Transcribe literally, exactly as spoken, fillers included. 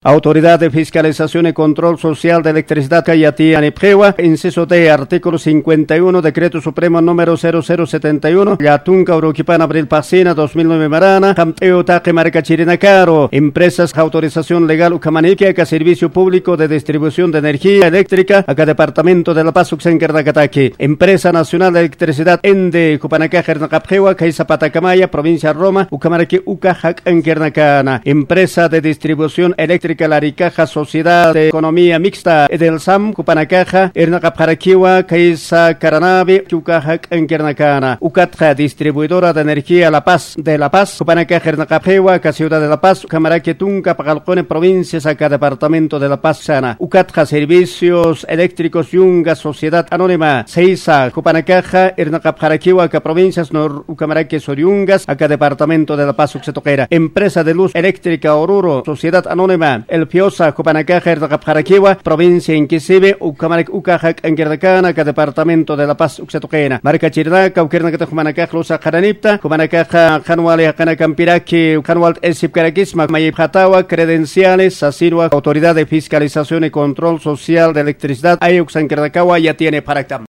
Autoridad de Fiscalización y Control Social de Electricidad Cayatí Anipjewa, inciso D, artículo cincuenta y uno, Decreto Supremo número cero cero setenta y uno, Yatunca Uruquipan Abril Pasina dos mil nueve Marana, Jamteo Taque Marca Chirinacaro, Empresas Autorización Legal Ucamanique, acá Servicio Público de Distribución de Energía Eléctrica, acá Departamento de La Paz Uxenquerdacataque, Empresa Nacional de Electricidad Ende Cupanaca Jernacapjewa, Caisa Patacamaya, Provincia Roma, Ucamarque Ucajak Enquernacana, Empresa de Distribución Eléctrica Laricaja, Sociedad de Economía Mixta del S A M, Cupanacaja, Ernacapjaraquiwa, Caisa Caranavi, Ucajak Enquernacana, Ucatja, Distribuidora de Energía La Paz de La Paz, Cupanacaja Ernacapjewa, Ca Ciudad de La Paz, Ucamaraque Tunca, Pagalcone, Provincias, acá Departamento de La Paz Sana, Ucatja, Servicios Eléctricos Yunga, Sociedad Anónima, Seisa, Cupanacaja, Ernacapjaraquiwa, acá Provincias, Nor Ucamaraque Soriungas, acá Departamento de La Paz Uxetoquera, Empresa de Luz Eléctrica Oruro, Sociedad Anónima, El Piosa, Cupanacaja, Ernacapjaraquiwa, Provincia Inquisibe, Ucamaraque Ucajak Enquernacana, acá Departamento de La Paz Uxetoquena, Marca Chirnaca, Uquernacata Cumanacaja, Lusa Jaranipta, Cumanacaja, Januale, Janacampiraki, Janual Esip Carakisma, Mayipjatawa, Credenciales, Sasinua, Autoridad de Fiscalización y Control Social de Electricidad, Ayuxanquernacawa, ya tiene Paractam.